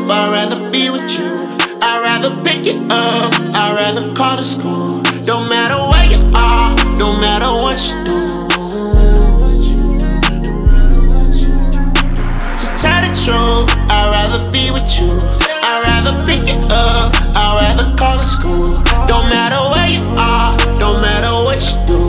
I'd rather be with you. I'd rather pick it up, I'd rather call the school. Don't matter where you are, no matter what you do. To tell the truth, I'd rather be with you. I'd rather pick it up, I'd rather call the school. Don't matter where you are, no matter what you do.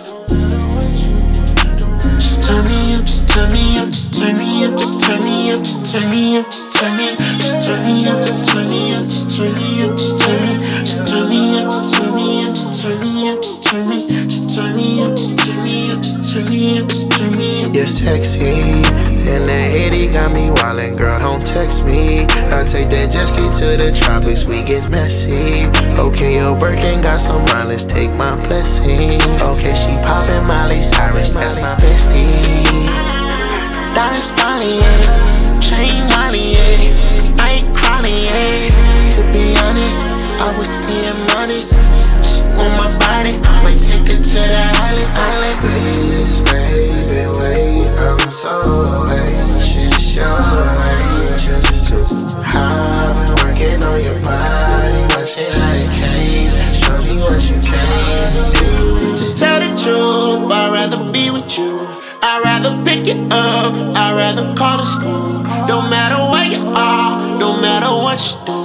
Just turn me up, just turn me up, just turn me up, just turn me up, just turn me up, just turn me up, just turn me up, just turn me up, just turn me up, just turn me, just turn me up, just turn me up, just turn me up, just turn me, just turn me up, just turn me up, just turn me up, just turn me up. You're sexy, and that 80 got me wildin', girl, don't text me. I take that jet ski to the tropics, we get messy. Okay, your Birkin got some mileage, take my blessings. Okay, she poppin' Miley Cyrus, that's my bestie. Dollars falling, yeah, chain Molly, yeah, night crawling, yeah. To be honest, I was being modest. She want my body, I'ma take her to the island. Please, baby, wait, I'm so anxious, you're anxious too. I've been working on your body, watching how it came. Show me what you came to do. To tell the truth, I'd rather be with you. I'd rather pick it up, I'd rather call the school. Don't matter where you are, no matter what you do.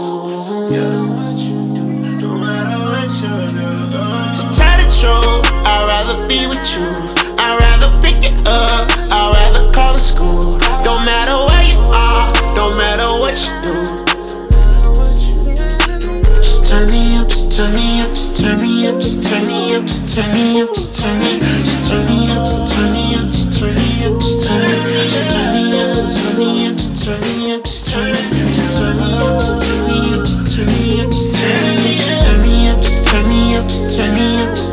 To tell the truth, I'd rather be with you. I'd rather pick it up, I'd rather call the school. Don't matter where you are, no matter what you do. Just turn me up, just turn me up, just turn me up, just turn me up, just turn me up, just turn me, just turn me up, just turn me up, just turn me up, just turn me, just turn me up, just turn me up, just turn me up, just turn me, just turn me up, just turn me up, just turn me up, just turn me up, just turn me up, just turn me up, just turn me up.